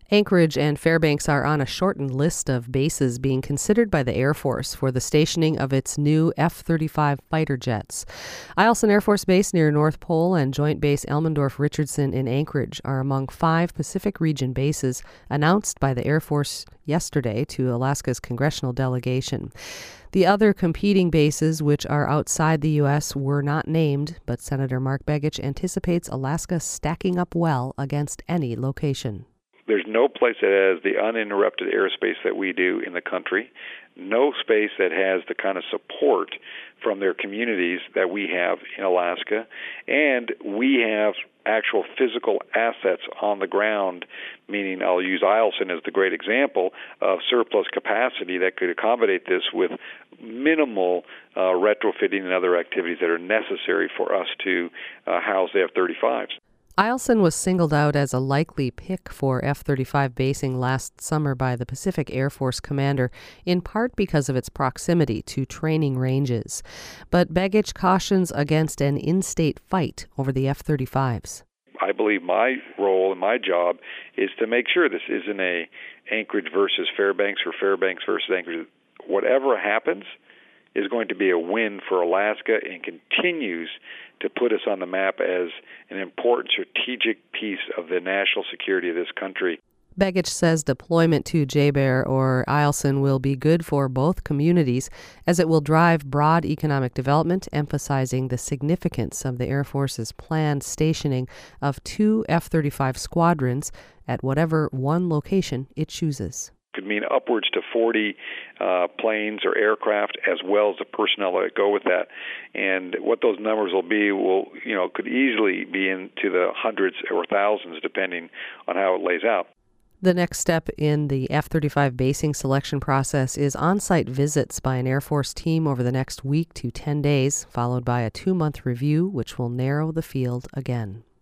Anchorage and Fairbanks are on a shortened list of bases being considered by the Air Force for the stationing of its new F-35 fighter jets. Eielson Air Force Base near North Pole and Joint Base Elmendorf-Richardson in Anchorage are among 5 Pacific Region bases announced by the Air Force yesterday to Alaska's congressional delegation. The other competing bases, which are outside the U.S., were not named, but Senator Mark Begich anticipates Alaska stacking up well against any location. There's no place that has the uninterrupted airspace that we do in the country, no space that has the kind of support from their communities that we have in Alaska, and we have actual physical assets on the ground, meaning I'll use Eielson as the great example of surplus capacity that could accommodate this with minimal retrofitting and other activities that are necessary for us to house the F-35s. Eielson was singled out as a likely pick for F-35 basing last summer by the Pacific Air Force commander, in part because of its proximity to training ranges. But Begich cautions against an in-state fight over the F-35s. I believe my role and my job is to make sure this isn't a Anchorage versus Fairbanks or Fairbanks versus Anchorage. Whatever happens is going to be a win for Alaska and continues to put us on the map as an important strategic piece of the national security of this country. Begich says deployment to JBER or Eielson will be good for both communities as it will drive broad economic development, emphasizing the significance of the Air Force's planned stationing of 2 F-35 squadrons at whatever one location it chooses. Could mean upwards to 40 planes or aircraft, as well as the personnel that go with that. And what those numbers will be could easily be into the hundreds or thousands, depending on how it lays out. The next step in the F-35 basing selection process is on-site visits by an Air Force team over the next week to 10 days, followed by a 2-month review, which will narrow the field again.